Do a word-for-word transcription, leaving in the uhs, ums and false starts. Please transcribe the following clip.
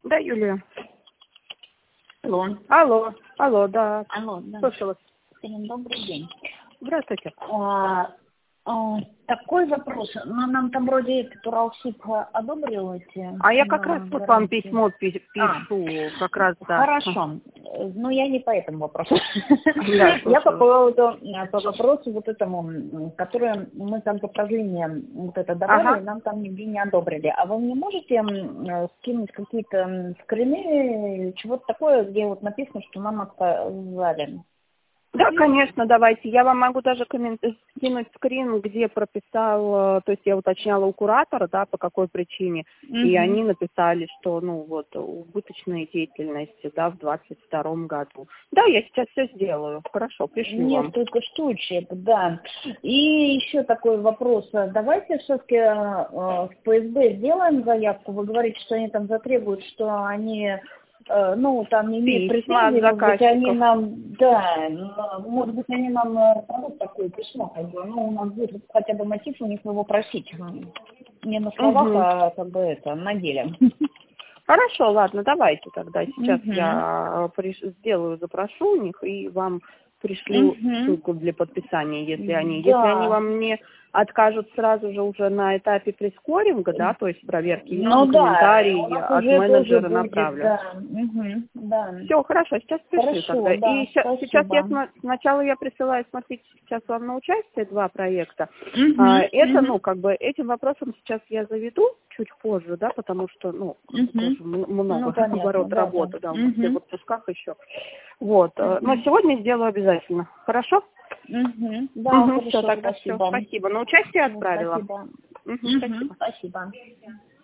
Да, Юлия. Алло. Алло, алло, да. Алло, да. Слушаю вас. Всем добрый день. Здравствуйте. А, а, такой вопрос. Ну, нам там вроде этот Уралсиб одобрил эти... А я как раз вот вам письмо пи- А, пишу, как раз, да. Хорошо. Но я не по этому вопросу. Да, Я по слушаю. поводу, по вопросу вот этому, который мы там по продление вот это давали, Ага. и нам там нигде не одобрили. А вы мне можете м, скинуть какие-то м, скрины или чего-то такое, где вот написано, что нам отказали? Да, конечно, давайте. Я вам могу даже коммент... скинуть скрин, где прописал, э, то есть я уточняла у куратора, да, по какой причине, и Мгм. они написали, что, ну, вот, убыточные деятельности, да, в двадцать втором году. Да, я сейчас все сделаю. Хорошо, пришлю вам. Несколько штучек, да. И еще такой вопрос. Давайте все-таки э, в Пэ Эс Бэ сделаем заявку. Вы говорите, что они там затребуют, что они, э, ну, там не имеют Письма от претензий, может быть, они заказчиков. нам, да, м, может быть, они нам э, дадут такое письмо, как бы, ну, у нас будет хотя бы мотив у них его просить. Не на словах, Угу. а как бы это, на деле. Хорошо, ладно, давайте тогда. Сейчас Мгм. я приш- сделаю, запрошу у них и вам пришлю Мгм. ссылку для подписания, если они. Если они Да. вам не откажут сразу же уже на этапе прескоринга, да, то есть проверки, я Ну вам да, у комментарий нас от уже тоже менеджера будет, направлю. да. Мгм, да. Все, хорошо, сейчас пришлю Хорошо, тогда. И да, ща- сейчас я спасибо. сма- сначала я присылаю, смотрите, сейчас вам на участие два проекта. А, Угу, Это, угу, ну, как бы этим вопросом сейчас я заведу чуть позже, да, потому что, ну, как бы угу. тоже м- Ну, много понятно, оборот да, да. работы, да, у нас все в Угу, отпусках еще. Вот, э, но угу, сегодня сделаю обязательно. Хорошо? угу. Да, Угу, все, хорошо, тогда все. спасибо. Спасибо. На участие Всё, отправила. спасибо. Угу, Угу, спасибо. спасибо.